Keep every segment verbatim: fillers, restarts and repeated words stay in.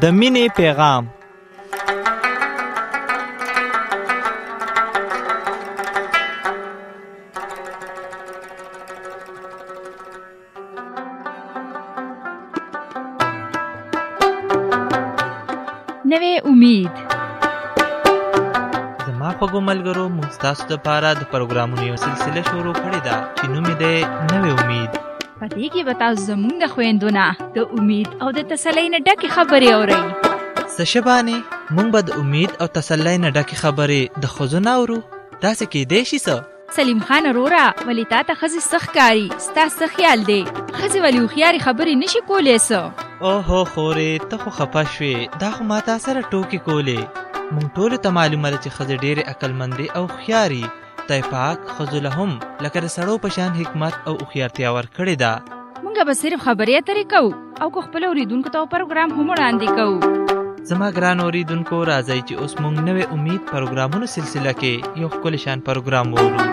د مینې پیغام. نوې امید. زما خوږو ملګرو، موږ ستاسو دپاره د پروګرامونو یوه سلسله شروع کړې ده چې نوم یې دی نوې امید. په دې کې به تاسو زموږ د خویندو نه د امید او د تسلۍ نه ډکې خبرې اورئ. څه شبانې موږ به د امید او تسلۍ نه ډکې خبرې د ښځو نه اورو؟ داسې کیدی شي څه؟ سلیم خان وروره، ولې تا ته ښځې څه ښکاري؟ ستا څه خیال دی؟ ښځې ولې هوښیارې خبرې نشي کولی څه؟ اوهو خورې، ته خو خفه شوې. دا خو ما تا سره ټوکې کولې. موږ ټولو ته معلومه ده چې ښځې ډېرې عقلمندې او هوښیارې. خدای پاک ښځو له هم لکه د سړو په شان حکمت او هوښیارتیا ورکړې ده. موږ به صرف خبرې اترې کوو او که خپلو اورېدونکو ته پروګرام هم وړاندې کوو. زما ګران اورېدونکو، راځئ چې اوس موږ نوې امید پروګرامونو سلسله کې یو ښکلی شان پروګرام وورو.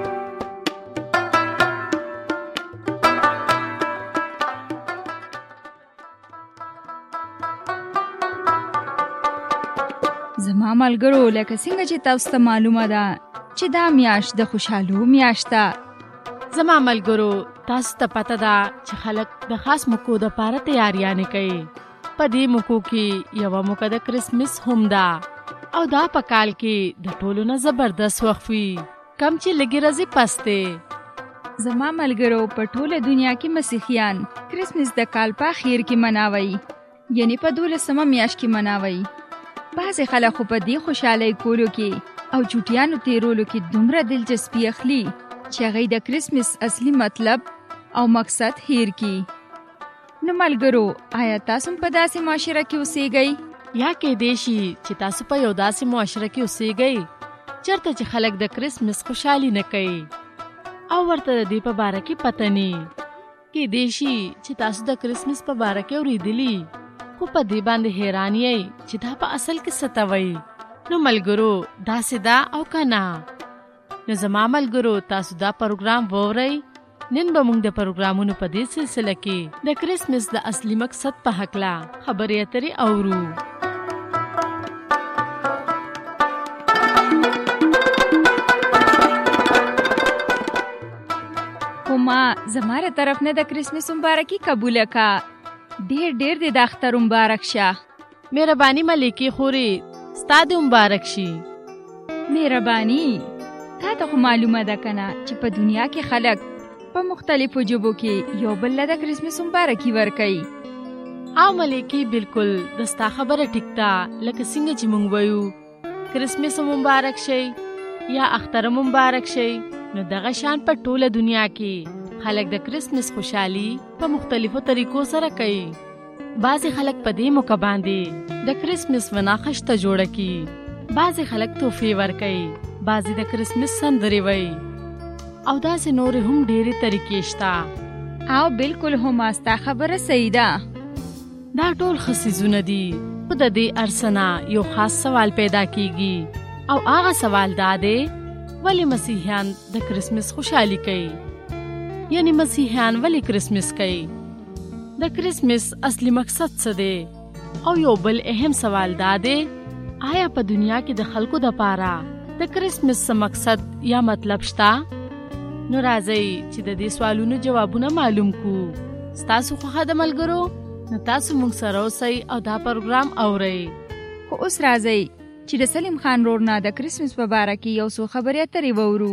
زما ملګرو، لکه څنګه چې تاسو ته معلومه ده چې دا میاشت د خوشحالو میاشت ده. زما ملګرو، تاسو ته پته ده چې خلک د خاص موقعو دپاره تیاریانې کوي. په دې موقعو کې یوه موقع د کرسمس هم ده او دا په کال کې د ټولو نه زبردست وخت وي، کم چې لږې ورځې پس دی. زما ملګرو، په ټوله دنیا کې مسیحیان کرسمس د کال په اخیر کې مناوي، یعنی په دولسمه میاشت کې مناوي. بعضې خلک خو په دې خوشحالۍ کولو کې او چوټیانو تیرولو کې دومره دلچسپي اخلي چې هغوی د کرسمس اصلي مطلب او مقصد هیر کی. نو ملګرو، آیا تاسو په داسې معاشره کې اوسېږئ؟ یا کیدای شي چې تاسو په یو داسې معاشره کې اوسېږئ چېرته چې خلک د کرسمس خوشحالي نه کوي او ورته د دې په باره کې پته نه. کیدای شي چې تاسو د کرسمس په باره کې اورېدلي خو په دې باندې حیران یې چې دا په اصل کې څه ته وایي. نو ملګرو، داسې ده او که نه؟ نو زما ملګرو، تاسو دا پروګرام واورئ. نن به موږ د پروګرامونو په دې سلسله کې د کرسمس د اصلي مقصد په هکله خبرې اترې اورو. خو ما زما له طرف نه د کرسمس مبارکي قبوله کا. ډېر ډېر دې د اختر مبارک شه. مهرباني ملکې خورې، ستا دې مبارک شي. مهرباني، تا ته خو معلومه ده که نه چې په دنیا کې خلک په مختلفو ژبو کې یو بل له د کرسمس مبارکي ورکوي. او ملکې، بالکل د ستا خبره ټیک ده. لکه څنګه چې موږ وایو کرسمس مبارک شي یا اختر مبارک شي، نو دغه شان په ټوله دنیا کې خلک د کرسمس خوشحالي په مختلفو طریقو سره کوي. بعضې خلک په دې موقع باندې د کرسمس ونه خشته جوړه کي، بعضې خلک تحفې ورکوي، بعضې د کرسمس سندرې وایي او داسې نورې هم ډېرې طریقې شته. او بالکل هم ستا خبره صحیح ده. دا ټول ښه څیزونه دي، خو د دې ارڅه نه یو خاص سوال پیدا کیږي او هغه سوال دا دی، ولې مسیحیان د کرسمس خوشحالي کوي؟ یعنی مسیحیان ولې کرسمس کوي؟ د کرسمس اصلي مقصد څه دی؟ او یو بل اهم سوال دا دی، آیا په دنیا کې د خلکو دپاره د کرسمس څه مقصد یا مطلب شته؟ نو راځئ چې د دې سوالونو جوابونه معلوم کو. ستاسو خوښه ده ملګرو؟ نو تاسو موږ سره اوسئ او دا پروګرام اورئ. خو اوس راځئ چې د سلیم خان رور نه د کرسمس په باره کې یو څو خبرې اترې واورو.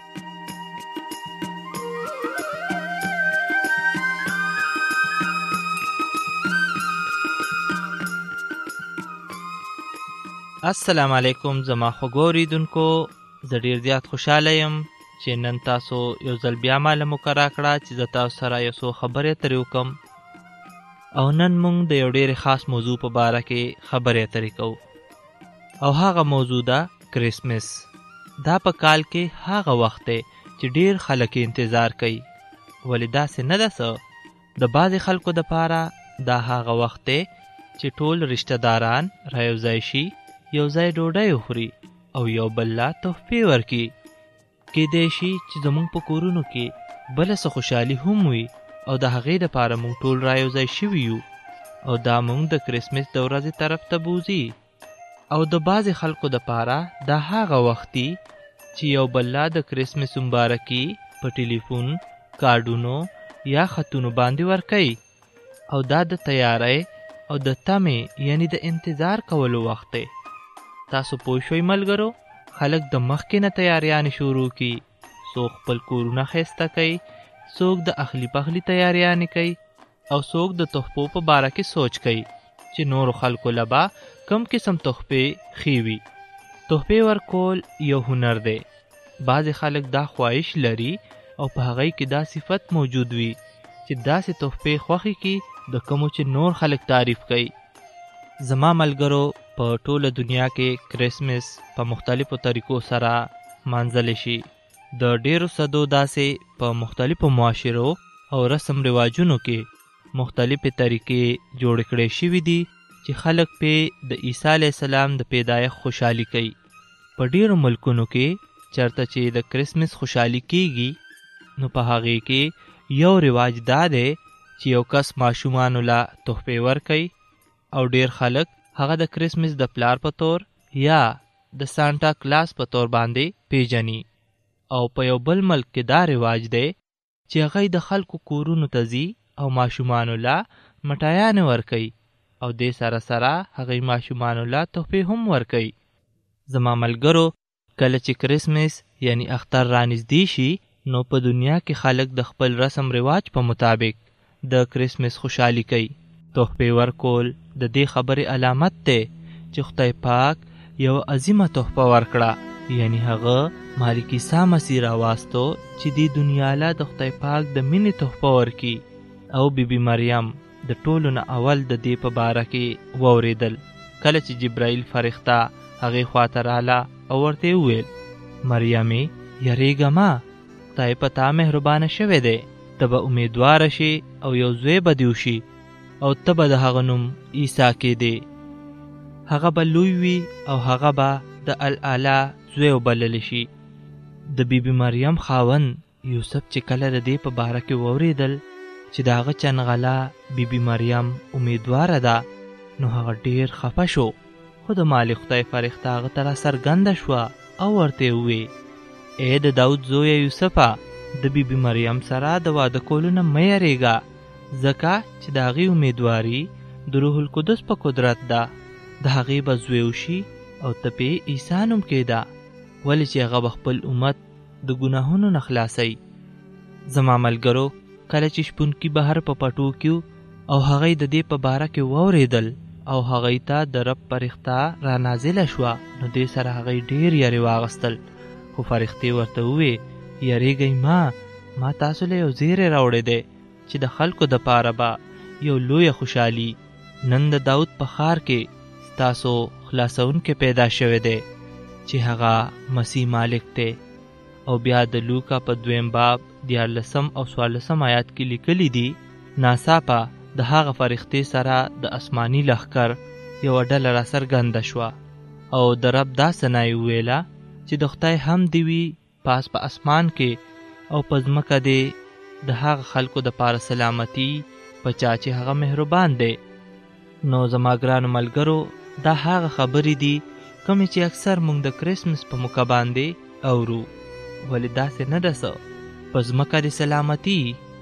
السلام علیکم زما خوږو اورېدونکو، زه ډېر زیات خوشحاله یم چې نن تاسو یو ځل بیا ما له موقع راکړه چې زه تاسو سره یو څو خبرې اترې وکړم. او نن موږ د یو ډېرې خاص موضوع په باره کې خبرې اترې کوو او هغه موضوع ده کرسمس. دا په کال کې هغه وخت دی چې ډېر خلک انتظار کوي. ولې داسې نه ده څه؟ د بعضې خلکو دپاره دا هغه وخت دی چې ټول رشته داران رایوځای شي، یو ځای ډوډۍ وخوري او یو بل له تحفې ورکړي. کیدای شي چې زموږ په کورونو کې بله څه خوشحالي هم وي او د هغې دپاره موږ ټول رایوځای شوي یو او دا مونږ د کرسمس د ورځې طرف ته بوزي. او د بعضې خلکو دپاره دا هغه وختي چې یو بل لا د کرسمس مبارکي په ټلیفون، کارډونو یا خطونو باندې ورکوي. او دا د تیاری او د تمې یعنی د انتظار کولو وخت دی. تاسو پوه شوئ ملګرو، خلک د مخکې نه تیاریانې شروع کی. څوک خپل کورونه ښایسته کوي، څوک د اخلي پخلي تیاریانې کوي، او څوک د تحفو په باره کې سوچ کوي چې نورو خلکو لبا کم قسم تحفې ښې وي. تحفې ورکول یو هنر دی. بعضې خلک دا خواهش لري او په هغې کې دا صفت موجود وي چې داسې تحفې خوښې کی د کومو چې نور خلک تعریف کوي. زما ملګرو، په ټوله دنیا کې کرسمس په مختلفو طریقو سره مانځلی شي. د ډیرو صدو داسې په مختلفو معاشرو او رسم رواجونو کې مختلفې طریقې جوړ کړې شوي دي چې خلک پې د عیسی علیه السلام د پیدایښت خوشحالي کوي. په ډیرو ملکونو کې چرته چې د کرسمس خوشحالي کیږي، نو په هغې کې یو رواج دا دی چې یو کس ماشومانو له تحفې ورکوي او ډیر خلک هغه د کرسمس د پلار په طور یا د سانټا کلاس په طور باندې پیژني. او په یو بل ملک کې دا رواج دی چې هغه د خلکو کورونو ته ځي او ماشومانو له مټایانې ورکوي او دې سره سره هغه ماشومانو له تحفې هم ورکوي. زما ملګرو، کله چې کرسمس یعنی اختر رانږدې شي، نو په دنیا کې خلک د خپل رسم رواج په مطابق د کرسمس خوشحالي کوي. تحفې ورکول د دې خبرې علامت دی چې خدای پاک یو عظیمه تحفه ورکړه، یعنی هغه مالک عیسی مسیح راواستو چې دې دنیا له د خدای پاک د مینې تحفه ورکي. او بی بی مریم د ټولو نه اول د دې په باره کې واورېدل کله چې جبرائیل فرښته هغې خواته راله او ورته وویل: مریمې، یریږه مه، خدای په تا مهربانه شوی دی، ته به امیدواره شي او یو زوی به دې وشي او ته به د هغه نوم عیسی کېدې. هغه به لوی وي او هغه به د الاعلی زوی وبللی شي. د بی بی مریم خاوند یوسف چې کله د دې په باره کې واورېدل چې د هغه چنغله بی بی مریم امیدواره ده، نو هغه ډیر خفه شو. خو د مالک خدای فرښته هغه ته راڅرګنده شوه او ورته ووې: ای د داود زویه یوسفه، د بی بی مریم سره د واده کولو نه مه یریږه، ځکه چې د هغې امیدواري د روح القدس په قدرت ده. د هغې به زوی وشي او ته پې عیسی نوم کېده، ولې چې هغه به خپل امت د ګناهونو نه خلاصوي. زما ملګرو، کله چې شپونکي بهر په پټو کې او هغې د دې په باره کې واورېدل او هغې ته د رب فرښته را نازله شوه، نو دې سره هغې ډېر یارې واغستل. خو فرښتې ورته ووې: یریږئ مه، ما تاسو له یو زیری راوړی دی چې د خلکو دپاره به یو لویه خوشحالي نن د داود په ښار کې ستاسو خلاصونکی پیدا شوی دی چې هغه مسیح مالک دی. او بیا د لوکا په دویم باب دیارلسم او څوارلسم آیات کې لیکلی دي: ناڅاپه د هغه فرښتې سره د اسماني لښکر یوه ډله راڅرګنده شوه او د رب دا ثنا یې وویله چې د خدای حمد دې وي پاس په اسمان کې او په ځمکه دې د هغه خلکو دپاره سلامتي په چا چې هغه مهربان دی. نو زما ګرانو ملګرو، دا هغه خبرې دي کومې چې اکثر موږ د کرسمس په موقع باندې اورو، ولې داسې نه ده څه. په ځمکه دې سلامتي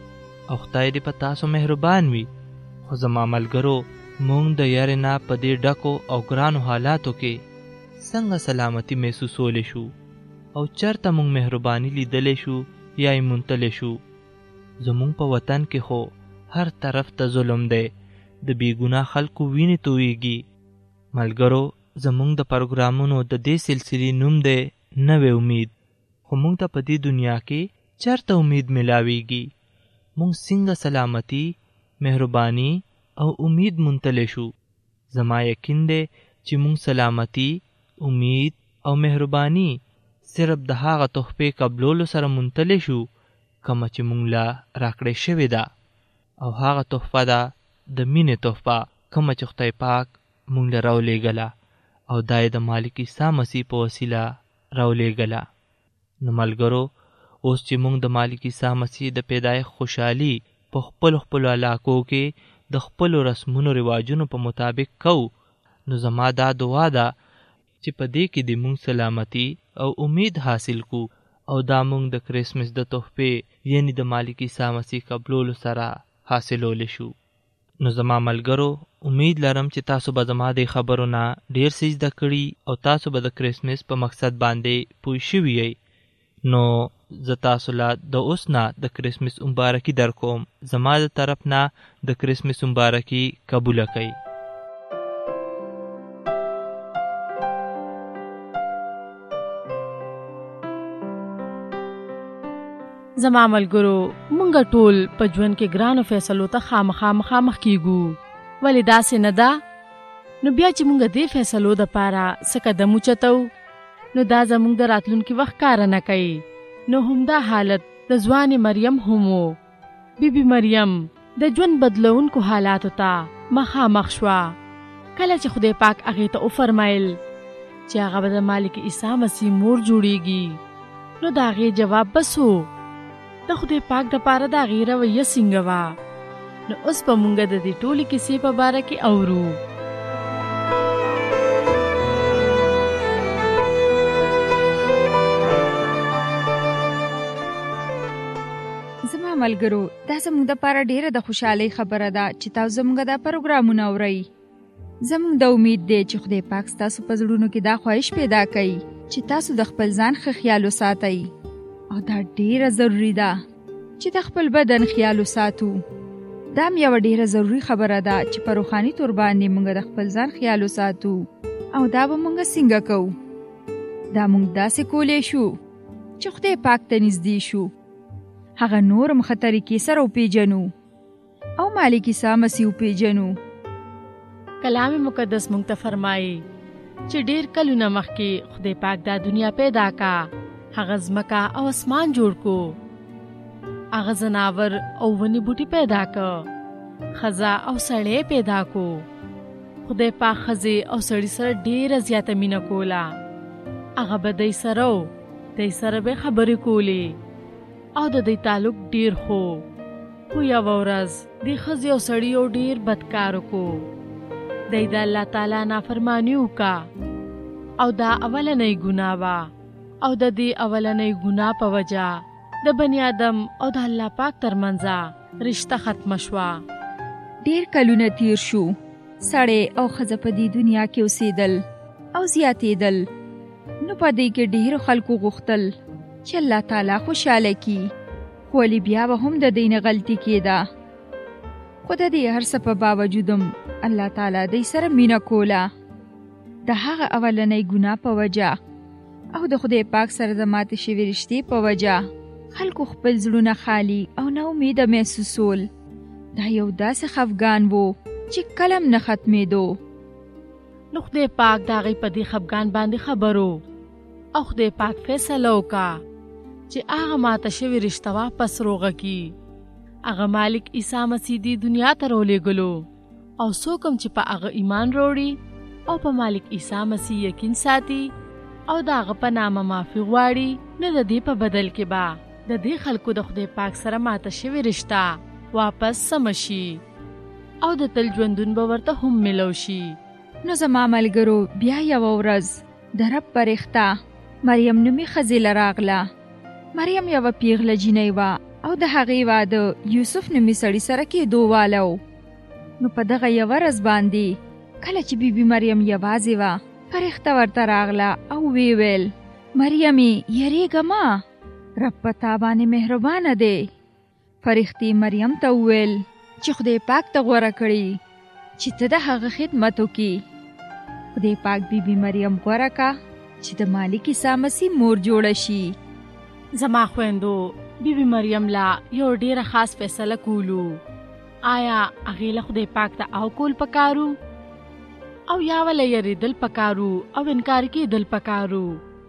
او خدای دې په تاسو مهربان وي. خو زما ملګرو، موږ د یارې نه په دې ډکو او ګرانو حالاتو کې څنګه سلامتي محسوسولی شو او چرته موږ مهرباني لیدلی شو یا یې موندلی شو؟ زموږ په وطن کې خو هر طرف ته ظلم دی، د بېګناه خلکو وینې تویږي. ملګرو، زموږ د پروګرامونو د دې سلسلې نوم دی نوې امید. خو موږ ته په دې دنیا کې چرته امید ملاویږي؟ موږ څنګه سلامتي، مهرباني او امید موندلی شو؟ زما یقین دی چې موږ سلامتي، امید او مهرباني صرف د هغه تحفې قبلولو سره موندلی شو کومه چې موږ له راکړې شوې ده، او هغه تحفه ده د مینې تحفه کومه چې خدای پاک موږ له راولېږله او دا یې د مالک عیسی مسیح په وسیله راولېږله. نو ملګرو، اوس چې موږ د مالک عیسی مسیح د پیدایښت خوشحالي په خپلو خپلو علاقو کې د خپلو رسمونو رواجونو په مطابق کو، نو زما دا دعا ده چې په دې کې د مونږ سلامتی او امید حاصل کو او دا مونږ د کرسمس د تحفې یعنی د مالک عیسی مسیح قبولولو سره حاصلولی شو. نو زما ملګرو، امید لرم چې تاسو به زما د خبرو نه ډیر څه زده کړي او تاسو به د کرسمس په مقصد باندې پوه شوي یئ. نو زه تاسو له د اوس نه د کرسمس مبارکي در کوم. زما د طرف نه د کرسمس مبارکي قبوله کړئ. زما ملګرو، مونږ ټول په ژوند کې ګرانو فیصلو ته خامخا مخامخ کیږو، ولې داسې نه ده؟ نو بیا چې مونږ دې فیصلو دپاره څه قدم اوچتو، نو دا زمونږ د راتلونکي وخت کاره نه کوي. نو همدا حالت د ځوانې مریم هم و. بی بی مریم د ژوند بدلونکو حالاتو ته مخامخ شوه. کله چې خدای پاک هغې ته وفرمایل چې هغه به د مالک عیسی مسیح مور جوړیږي، نو د هغې جواب بس و. د خدای پاک دپاره د هغې رویه څنګه وه؟ نو اوس به مونږ د دې ټولې کیسې په باره کې اورو. زما ملګرو، دا زموږ دپاره ډیره د خوشحالۍ خبره ده چې تاسو زموږ دا پروګرامونه اورئ. زموږ د امید دی چې خدای پاک ستاسو په زړونو کې دا خواهش پیدا کوي چې تاسو د خپل ځان ښه خیال وساتئ، او دا ډیره ضروری ده چې د خپل بدن خیال وساتو. دا هم یوه ډیره ضروری خبره ده چې په روحاني طور باندې موږ د خپل ځان خیال وساتو. او دا به موږ څنګه کوو؟ دا موږ داسې کولی شو چې خدای پاک ته نږدې شو، هغه نور هم ښه طریقې سره وپېژنو او مالک عیسی مسیح وپېژنو. کلام مقدس موږ ته فرمایي چې ډیر کلونه مخکې خدای پاک دا دنیا پیدا کا، هغه ځمکه او اسمان جوړ کو، هغه ځناور او ونې بوټي پیدا که، ښځه او سړی پیدا کو. خدای پاک ښځې او سړي سره ډیره زیاته مینه کوله. هغه به دی سره و، دی سره به خبرې کولې او د دی تعلق ډیر خو. خو یوه ورځ د ښځې او سړي یو ډیر بدکار وکړو. دی د الله تعالی نافرماني وکړه او دا اولنۍ ګناه وه. او د دې اولنۍ ګناه په وجه د بني آدم او د الله پاک ترمنځه رشته ختمه شوه. ډیر کلونه تیر شو، سړی او ښځه په دې دنیا کې اوسېدل او زیاتېدل. نو په دې کې ډیرو خلکو غوښتل چې الله تعالی خوشحاله کي، خو ولې بیا به هم د دوی نه غلطي کېده. خو د دې هر څه په باوجود هم الله تعالی دوی سره مینه کوله. د هغه اولنۍ ګناه په وجه او د خدای پاک سره د ماتې شوې رشتې په وجه خلکو خپل زړونه خالی او نا امیده محسوسول. دا یو داسې خفګان و چې کله هم نه ختمېدو. نو خدای پاک د هغې په دې خفګان باندې خبر و او خدای پاک فیصله وکړه چې هغه ماته شوې رشته واپس روغه کړي. هغه مالک عیسی مسیح دې دنیا ته راولېږلو او څوک هم چې په هغه ایمان راوړي او په مالک عیسی مسیح یقین ساتي او د هغه په نامه معافي غواړي، نو د دې په بدل کې به د دې خلکو د خدای پاک سره ماته شوې رشته واپس سمه شي او د تل ژوندون به ورته هم ملو شي. نو زما ملګرو، بیا یوه ورځ د رب فرښته مریم نومې ښځې له راغله. مریم یوه پیغله جینۍ وه او د هغې واده یوسف نومې سړي سره کېدو واله و. نو په دغه یوه ورځ باندې کله چې بی بی مریم یوازې وه، فرښته ورته راغله او وی ویل، مریمې یریږه مه، رب په تا باندې مهربانه دی. فرښتې مریم ته وویل چې خدای پاک ته غوره کړي چې ته د هغه خدمت وکړي. خدای پاک بی بی مریم غوره کا چې د مالک عیسی مسیح مور جوړه شي. زما خویندو، بی بی مریم لا یو ډیره خاص فیصله کولو. آیا هغې له خدای پاک ته او کول پکارو او یا ولی یریدل پکارو او انکار کېدل پکارو؟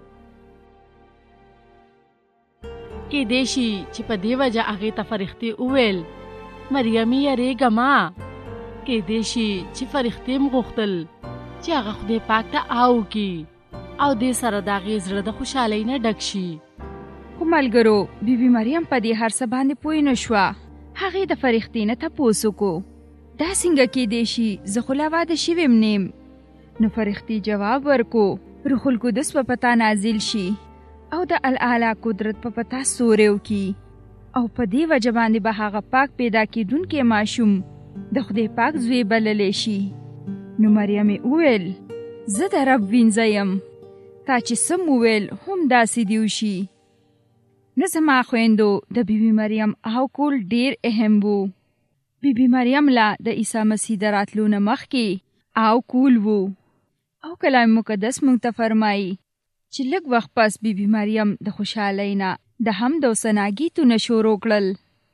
کېدای شي چې په دې وجه هغې ته فرښتې وویل، مریمې یریږه مه. کېدای شي چې فرښتې م غوښتل چې هغه خدای پاک ته او کړي او دې سره د هغې زړه د خوشحالۍ نه ډک شي. خو ملګرو، بی بی مریم په دې هر څه باندې پوه نه شوه. هغې د فرښتې نه تپوس وکړو دا څنګه کېدی شي؟ زه خو لا واده شویم نیم. نو فرښتې جواب ورکو روح القدس په پتا نازل شي او د الاعلی قدرت په پتا سورې وکړي او په دې وجه باندې به هغه پاک پیدا کېدونکی ماشوم د خدای پاک زوی بللی شي. نو مریم وویل زه د رب وینځه یم، تا چې سم وویل هم داسې دې وشي. نو زما خویندو د بیبي مریم او کول ډیر اهم وو. بیبي مریم لا د عیسی مسیح د راتلو نه مخکې او کول وو او کلام مقدس موږ ته فرمایي چې لږ وخت پس بیبي مریم د خوشحالۍ نه د حمد او ثنا ګیتونه شروع کړل.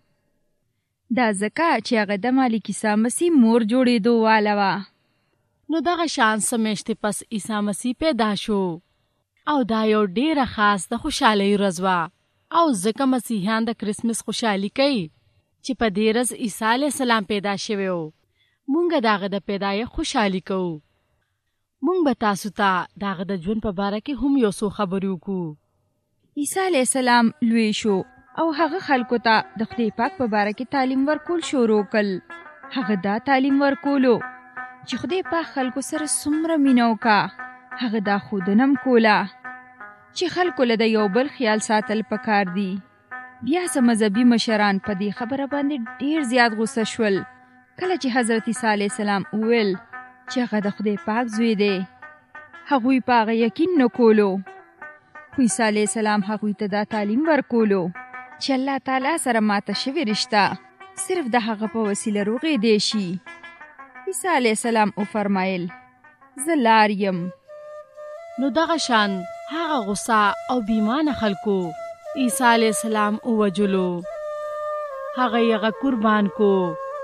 دا ځکه چې هغه د مالک عیسی مسیح مور جوړېدو واله وه. نو دغه شان څه میاشتې پس عیسی مسیح پیدا شو او دا یو ډیره خاص د خوشحالۍ ورځ وه او ځکه مسیحیان د کرسمس خوشحالي کوي چې په دې ورځ عیسی علیه السلام پیدا شوی و. مونږ د هغه د پیدایښت خوشحالي کوو. مونږ به تاسو ته د هغه د ژوند په باره کې هم یو څو خبرې وکړو. عیسی علیه السلام لوی شو او هغه خلکو ته د خدای پاک په باره کې تعلیم ورکول شروع کړل. هغه دا تعلیم ورکولو چې خدای پاک خلکو سره څومره مینه وکړه. هغه دا ښودنه هم کوله چې خلکو له د یو بل خیال ساتل پکار دي. بیا څه مذهبي مشران په دې خبره باندې ډیر زیات غوسه شول کله چې حضرت عیسی علیه السلام وویل چې هغه د خدای پاک زوی دی. هغوی په هغه یقین نه کولو. خو عیسی علیه السلام هغوی ته دا تعلیم ورکولو چې الله تعالی سره ماته شوې رشته صرف د هغه په وسیله روغېدی شي. عیسی علیه السلام وفرمایل زه لار یم. نو دغه شان هغه غصه او بیمانه خلکو عیسی علیه السلام ووجلو. هغه یې قربان کو.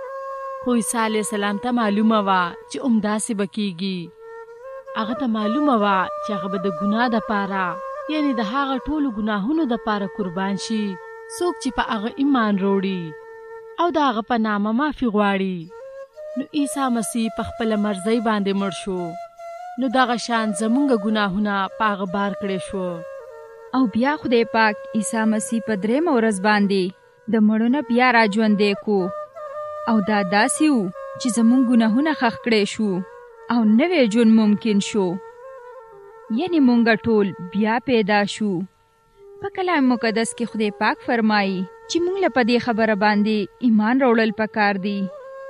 خو عیسی علیه السلام ته معلومه وه چې همداسې به کېږي. هغه ته معلومه وه چې هغه به د ګناه دپاره یعنې د هغه ټولو ګناهونو دپاره قربان شي څوک چې په هغه ایمان روړي او د هغه په نامه معافي غواړي. نو عیسی مسیح په خپله مرضۍ باندې مړ شو. نو دغه شان زمونږ ګناهونه په هغه بار کړی شو. او بیا خدای پاک عیسی مسیح په درېیمه ورځ باندې د مړو نه بیا را ژوندی کو او دا داسې و چې زمونږ ګناهونه ښخ کړی شو او نوی ژوند ممکن شو. یعنې مونږ ټول بیا پیدا شو. په کلام مقدس کې خدای پاک فرمایي چې مونږ له په دې خبره باندې ایمان راوړل پکار دي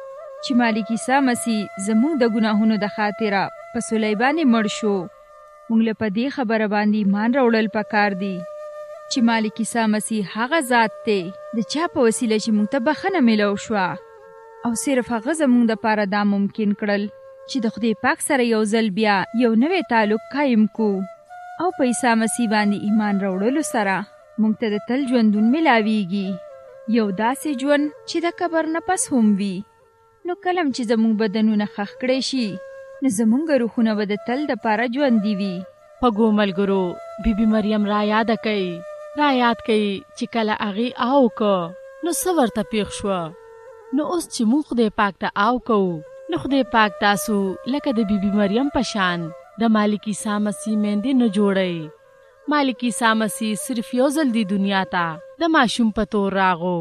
چې مالک عیسی مسیح زمونږ د ګناهونو د خاطره په صلیب باندې مړ شو. مونږ له په دې خبره باندې ایمان راوړل پکار دي چې مالک عیسی مسیح هغه ذات دی د چا په وسیله چې مونږ ته بخښنه میلو شوه او صرف هغه زمونږ دپاره دا ممکن کړل چې د خدای پاک سره یو ځل بیا یو نوی تعلق قایم کو او په عیسی مسیح باندې ایمان راوړلو سره مونږ ته د تل ژوندون میلاویږي. یو داسې ژوند چې د قبر نه پس هم وي. نو کلم چې زمونږ بدنونه ښخ کړی شي نو زمونږ روحونه به د تل دپاره ژوندي وي. پګو ملګرو بیبي مریم را یاده کوي را یاد کوي چې کله هغې آو که نو څه ورته پیښ شوه. نو اوس چې موږ خدای پاک ته آو کوو نو خدای پاک تاسو لکه د بیبي مریم په شان د مالک عیسی مسیح میندې نه جوړئ. مالک عیسی مسیح صرف یو ځل دی دنیا ته د ماشوم په طور راغو.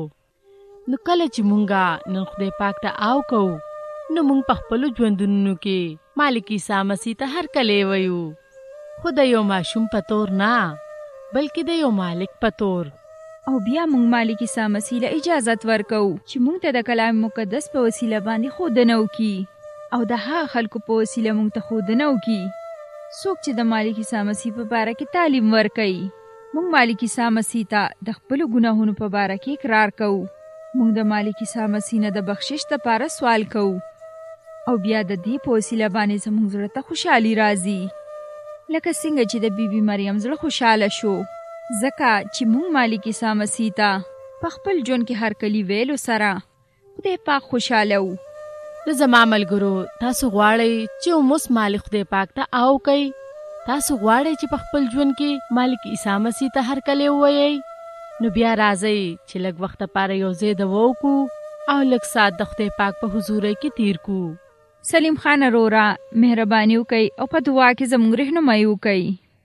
نو کله چې مونږه نن خدای پاک ته آو کوو نو مونږ په خپلو ژوندونو کې مالک عیسی مسیح ته هرکلی ویو، خو د یو ماشوم په طور نه بلکې د یو مالک په طور. او بیا مونږ مالک عیسی مسیح له اجازت ورکو چې مونږ ته د کلام مقدس په وسیله باندې ښودنه وکړي او د هغه خلکو په وسیله مونږ ته ښودنه وکړي څوک چې د مالک عیسی مسیح په باره کې تعلیم ورکوي. مونږ مالک عیسی مسیح ته د خپلو ګناهونو په باره کې اقرار کوو. مونږ د مالک عیسی مسیح نه د بخشش دپاره سوال کوو او بیا د دې په وسیله باندې زموږ زړه ته خوشحالي راځي لکه څنګه چې د بیبي مریم زړه خوشحاله شو ځکه چې مونږ مالک عیسی مسیح ته په خپل ژوند کې هرکلي ویلو سره خدای پاک خوشحاله و. د زما ملګرو تاسو غواړئ چې اوس مالک خدای پاک ته آو کوئ؟ تاسو غواړئ چې په خپل ژوند کې مالک عیسی مسیح ته هرکلی ووایئ؟ نو بیا راځئ چې لږ وخت لپاره یو ځای دوا وکړو او لږ ساعت د خدای پاک په حضورۍ کې تیر کړو. سلیم خان وروره مهرباني وکئ او په دعا کې زموږ رهنمایي وکئ.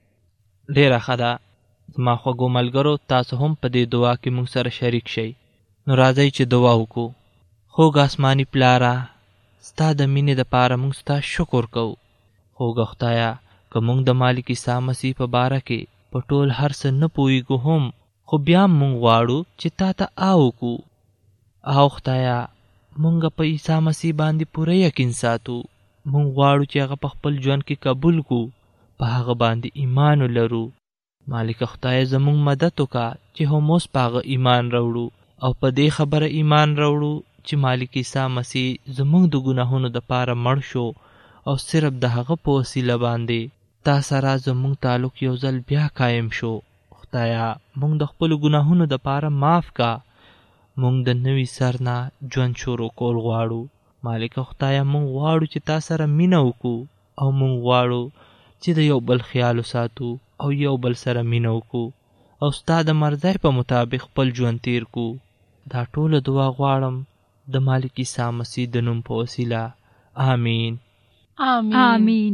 ډېره ښه ده. زما خوږو ملګرو تاسو هم په دې دعا کې موږ سره شریک شئ. نو راځئ چې دعا وکړو. خوږ آسماني پلاره ستا د مینې دپاره موږ ستا شکر کوو. خوږه خدایه، که موږ د مالک عیسی مسیح په باره کې په ټول هر څه نه پوهېږو هم، خو بیا هم موږ غواړو چې تا ته آ وکړو. او خدایه، موږ په عیسی مسیح باندې پوره یقین ساتو. موږ غواړو چې هغه په خپل ژوند کې قبول کړو، په هغه باندې ایمان ولرو. مالک خدای زموږ مدد وکړه چې هم اوس په هغه ایمان راوړو، او په دې خبره ایمان راوړو چې مالک عیسی مسیح زموږ د ګناهونو دپاره مړ شو، او صرف د هغه په وسیله باندې تا سره زموږ تعلق یو ځل بیا قایم شو. خدایه، موږ د خپلو ګناهونو دپاره معاف کا. موږ د نوي سر نه ژوند شروع کول غواړو. مالک خدایه، موږ غواړو چې تا سره مینه وکړو، او موږ غواړو چې د یو بل خیال وساتو او یو بل سره مینه وکړو، او ستا د مرضی په مطابق خپل ژوند تیر کړو. دا ټوله دعا غواړم د مالک عیسی مسیح د نوم په وسیله. آمین. آمین. آمین.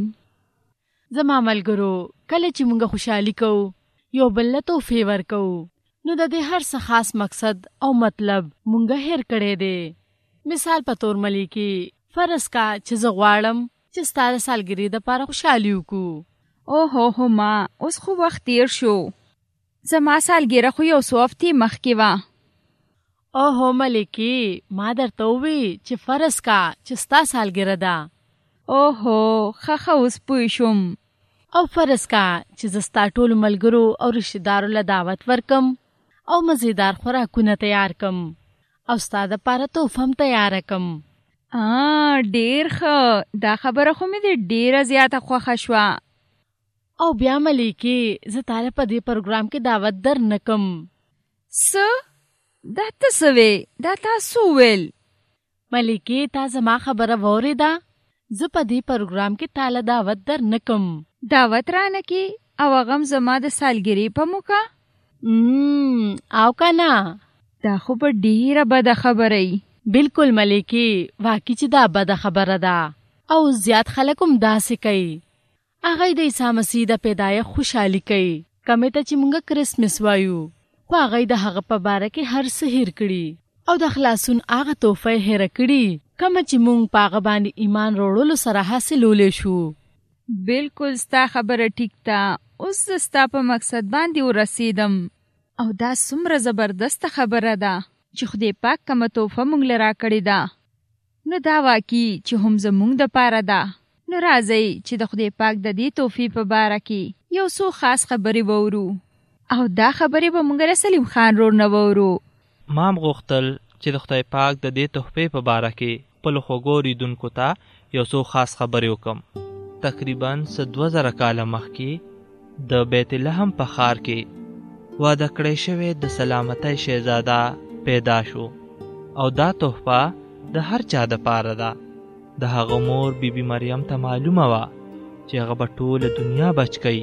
زما ملګرو، کله چې موږ خوشحالي کوو، یو بل له تحفې ورکوو، نو د دې هر څه خاص مقصد او مطلب موږ هېر کړی دی. مثال په تور ملیکي، فرض کا چې زه غواړم چې ستا د سالګرې دپاره خوشحالي وکړو. او هو هو ما، اوس خو وخت تیر شو. زما سالګیره خو یو څو هفتې مخکې وه. او هو ملیکي، ما درته ووی چې فرض کا چې ستا سالګره ده. او هو ښه ښه اوس پوه شوم. او فرض کا چې زه ستا ټولو ملګرو او رشته دارو له دعوت ورکم، او مزیدار خوراکونه تیار کم، او ستا دپاره تحفه هم تیاره کم. آ ډېر ښه، دا خبره خو مې د ډېره زیاته خوښه شوه. او بیا ملیکي، زه تاله په دې پروګرام کې دعوت در نه کم. څه؟ دا ته څه وې؟ دا تا څه وویل؟ ملیکي، تا زما خبره واورېده؟ زه په دې پروګرام کې تاله دعوت در نه کم. دعوت رانه کې؟ او هغه هم زما د سالګرې په موقع؟ او که نه؟ دا خو به ډېره بده خبره ای. بلکل ملیکي، واقعي چې دا بده خبره ده، او زیات خلک هم داسې کوي. هغه د عیسی مسیح د پیدایښت خوشحالي کوي، کمې ته چې موږ کرسمس وایو، خو هغه د هغه په باره کې هر څه هېر کړي، او د خلاصون هغه تحفه یې هېره کړي کومه چې موږ په هغه باندې ایمان راوړلو سره حاصلولی شو. بلکل ستا خبره ټیک ده. اوس زه ستا په مقصد باندې ورسېدم، او دا څومره زبردسته خبره ده چې خدای پاک کومه تحفه موږ له راکړې ده، نو دا واقعي چې هم زموږ دپاره ده. نو راځئ چې د خدای پاک د دې تحفې په باره کې یو څو خاص خبرې وورو، او دا خبرې به موږ له سلیم خان رور نه وورو. ما هم غوښتل چې د خدای پاک د دې تحفې په باره کې خپلو خوږو اورېدونکو ته یو څو خاص خبرې وکړم. تقریباً څه دوه زره کاله مخکې د بیت لحم په ښار کې واده کړی شوی د سلامتۍ شهزاده پیدا شو، او دا تحفه د هر چا دپاره ده. د هغه مور بی بی مریم ته معلومه وه چې هغه به ټوله دنیا بچ کوي،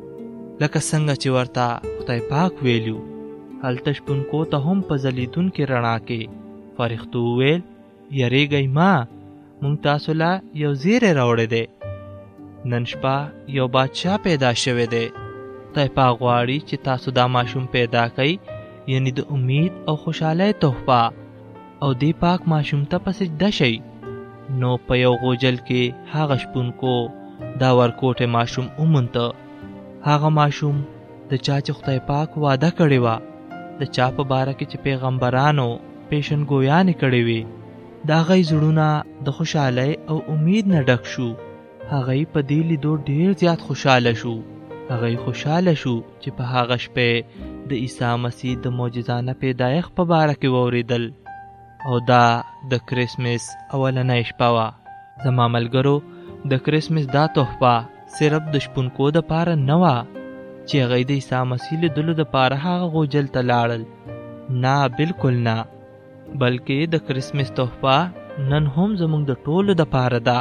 لکه څنګه چې ورته خدای پاک ویلو. هلته شپونکو ته هم په ځلیدونکې رڼا کې فرښتو وویل، یریږئ ما، موږ تاسو له یو زیری راوړی دی. نن شپه یو بادشاه پیدا شوی دی. خدای پاک غواړي چې تاسو دا ماشوم پیدا کړئ، یعنی د امید او خوشحالۍ تحفه، او دې پاک ماشوم ته په سجده شئ. نو په یو غوجل کې هغه شپونکو دا ورکوټی ماشوم ومونته. هغه ماشوم د چا چې خدای پاک واده کړې وه، د چا په باره کې چې پیغمبرانو پیشنګویانې کړې وې، د هغوی زړونه د خوشحالۍ او امید نه ډک شو. هغوی په دې لیدو ډېر زیات خوشحاله شو. هغوی خوشحاله شو چې په هغه شپې د عیسی مسیح د معجزانه پیدایښت په باره کې واورېدل، او دا د کرسمس اولنۍ شپه وه. زما ملګرو، د کرسمس دا تحفه صرف د شپونکو دپاره نه وه چې هغوی د عیسی مسیح لیدلو دپاره هغه غوجل ته لاړل. نه، بلکل نه، بلکې د کرسمس تحفه نن هم زموږ د ټولو دپاره ده.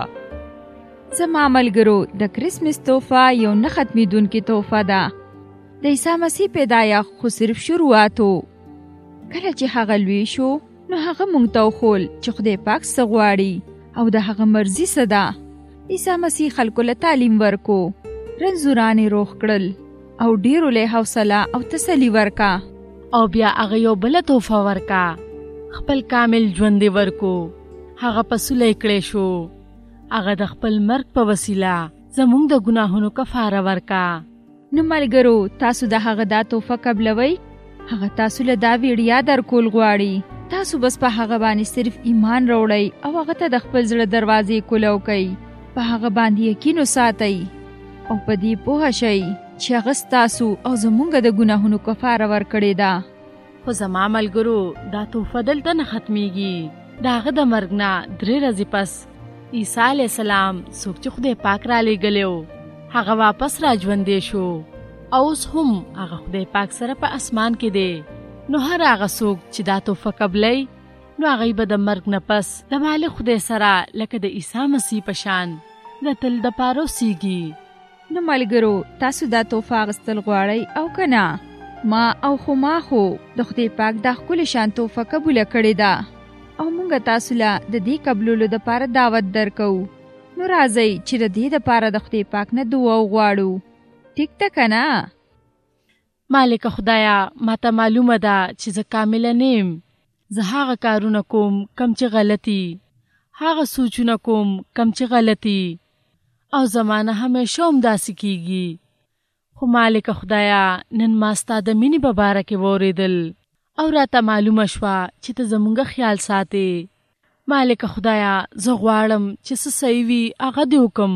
زما ملګرو، د کرسمس تحفه یو نه ختمېدونکې تحفه ده. د عیسی مسیح پیدایښت خو صرف شروعاتو. کله چې هغه لوی شو، نو هغه موږ ته وښول چې خدای پاک څه غواړي او د هغه مرضي څه ده. عیسی مسیح خلکو له تعلیم ورکو، رنځوران یې روغ کړل، او ډېرو له حوصله او تسلي ورکا. او بیا هغه یو بله تحفه ورکا، خپل کامل ژوند یې ورکو. هغه په صلح کړی شو. هغه د خپل مرګ په وسیله زموږ د ګناهونو کفاره ورکا. نو ملګرو، تاسو د هغه دا تحفه قبلوئ؟ هغه تاسو له دا ویډیا درکول غواړي. تاسو بس په هغه باندې صرف ایمان راوړئ او هغه ته د خپل زړه دروازې کولو کوي. په هغه باندې یقین وساتئ او په دې پوه شئ چې هغه ستاسو او زموږ د ګناهونو کفاره ورکړې ده. خو زما ملګرو، دا تحفه دلته نه ختمیږي. د هغه د مرګ نه درې ورځې پس عیسی علیه السلام، څوک چې خدای پاک را لېږلی و، هغه واپس را ژوندی شو او اوس هم هغه خدای پاک سره په اسمان کې دی. نو هر هغه څوک چې دا تحفه قبلوي، نو هغوی به د مرګ نه پس د مالک خدای سره لکه د عیسی مسیح په شان د تل دپاره اوسیږي. نو ملګرو، تاسو دا تحفه اخیستل غواړئ او که نه؟ ما او خو ما خو د خدای پاک دا ښکلې شان تحفه قبوله کړې ده او موږ تاسو له د دې قبلولو دپاره دعوت درکو. نو راځئ چې د دې دپاره د خدای پاک نه دعا وغواړو. ټیک ده که نه؟ مالک خدایا، ماته معلومه ده چې زه کامله نیم. زه هغه کارونه کوم کم چې غلطي، هغه سوچونه کوم کم چې غلطي، او زمانه همیشه هم داسې کیږي. خو مالک خدایا، نن ما ستا د مینې په باره کې واورېدل او راته معلومه شوه چې ته زموږ خیال ساتې. مالک خدایا، زه غواړم چې څه صحیح وي هغه دې وکم،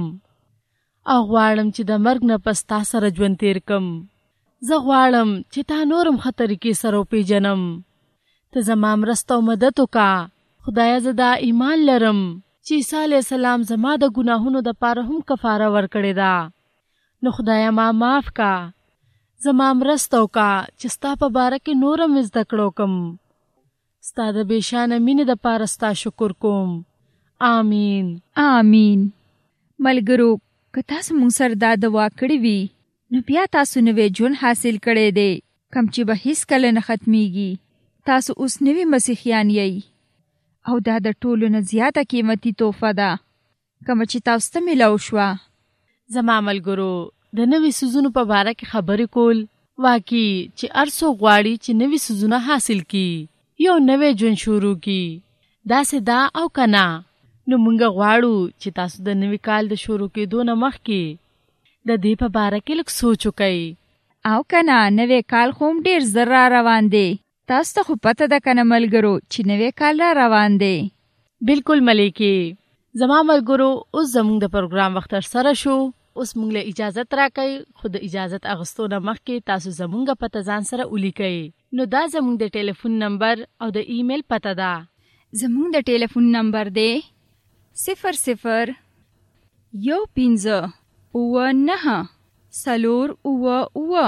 او غواړم چې د مرګ نه پس تا سره ژوند تیر کم. زه غواړم چې تا نورم ښه طریقې سره وپېژنم. ته زما مرسته او مدد وکړه. خدایا، زه دا ایمان لرم چې عیسی علیه السلام زما د ګناهونو دپاره هم کفاره ورکړې ده. نو خدایا، ما معاف کا. زما مرسته وکړه چې ستا په باره کې نوره مې زده کړو کم. ستا د بېشانه مینې دپاره ستا شکر کوم. آمین آمین. ملګرو، که تاسو موږ سره دا دعا کړې وي، نو بیا تاسو نوی ژوند حاصل کړی دی، کم چې به هیڅکله نه ختمیږي. تاسو اوس نوي مسیحیان یئ او دا د ټولو نه زیاته قیمتي تحفه ده کومه چې تاسو ته میلاو شوه. زما ملګرو، د نوي څیزونو په باره کې خبرې کول واقعي چې هر څوک غواړي چې نوي څیزونه حاصل کړي، یو نوی ژوند شروع کړي. داسې دا او که نه؟ نو موږ غواړو چې تاسو د نوي کال د شروع کېدو نه مخکې د دې په باره کې لږ سوچ وکئ. او که نه، نوی کال خو هم ډېر زر را روان دی. تاسو ته خو پته ده که نه ملګرو چې نوی کال را روان دی؟ بلکل ملیکې. زما ملګرو، اوس زموږ د پروګرام وخت سره شو. اوس موږ له اجازت راکئ، خو د اجازت اخیستو نه مخکې تاسو زموږ پته ځان سره ولیکئ. نو دا زموږ د ټلیفون نمبر او د ایمیل پته ده. زموږ د ټلیفون نمبر دی صفر صفر یو پنځه اووه نهه څلور اووه اووه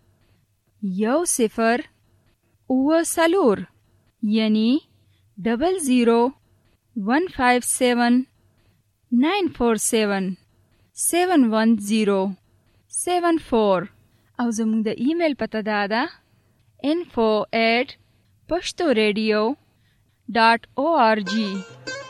یو صفر اووه څلور، یعنی ډبل زیرو ون فایو سیون ناین فور سیون سیون ون زیرو سیون فور. او زموږ د ایمیل پته دا ده info at pashto radio dot org.